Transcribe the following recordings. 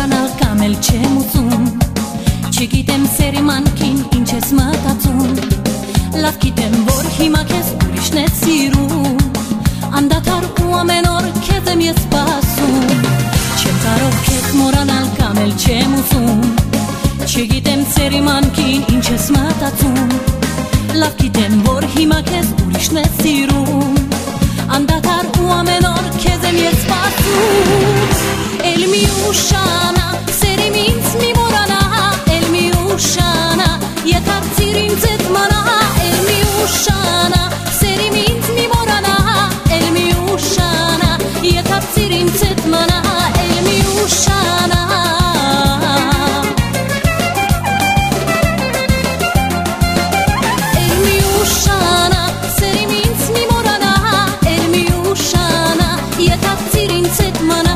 moranալ կամ էլ չեմ ուզում Չգիտեմ սերի մանքին ինչ ես մտածում Լավ գիտեմ, որ հիմա քեզ ուրիշն է սիրում Անդադար ու ամեն օր քեզ եմ ես սպասում Չեմ կարող քեզ մորանալ կամ էլ չեմ ուզում Չգիտեմ սերի մանքին ինչ ես մտածում Լավ գիտեմ, որ հիմա քեզ ուրիշն է սիրում Անդադար ու ամեն օր քեզ եմ ես սպասում Էլ մի ուշանա, սերիմ ինձ մի մորանա Էլ մի ուշանա, եկարծիր ինձ էդ մանա Էլ մի ուշանա, սերիմ ինձ մի մորանա Էլ մի ուշանա, եկարծիր ինձ էդ մանա Էլ մի ուշանա Էլ մի ուշանա, սերիմ ինձ մի մորանա Էլ մի ուշանա, եկարծիր ինձ էդ մանա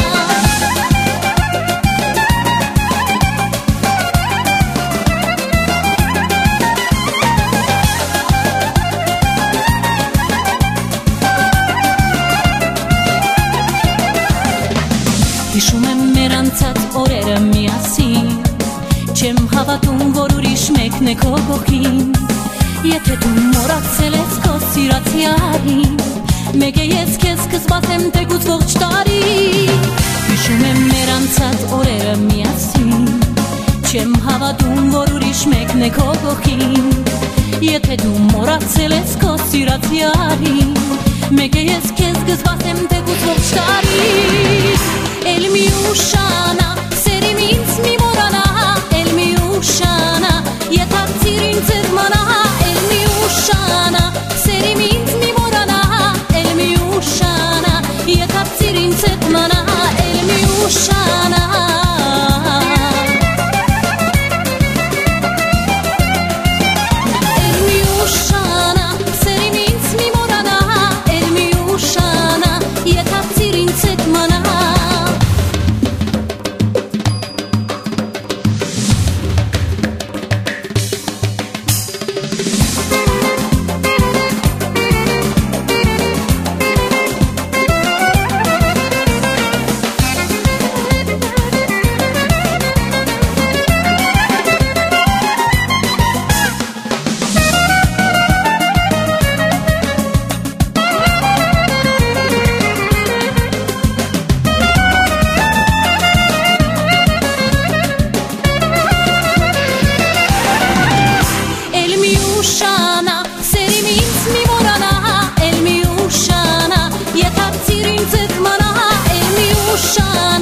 Հիշում եմ մեր անցած օրերը միասին Չեմ հավատում, որ ուրիշ մեկն է քո կողքին Եթե դու մոռացել ես քո սիրած յարին Մեկ է ես քեզ կսպասեմ թեկուզ ողջ տարի Հիշում եմ մեր անցած օրերը միասին Չեմ հավատում, որ ուրիշ մեկն է քո կողքին Եթե դու մոռացել ես քո սիրած յարին Մեկ է ես քեզ կսպասեմ թեկուզ ողջ տարի Էլ մի ուշանա, սերիմ ինձ մի մորանա Էլ մի ուշանա, եկարծիր ինձ էդ մանա Էլ մի ուշանա, սերիմ ինձ մի մորանա Էլ մի ուշանա, եկարծիր ինձ էդ մանա Էլ մի ուշանա Էլ մի ուշանա, սերիմ ինձ մի մորանա Էլ մի ուշանա, եկարծիր ինձ էդ մանա Shine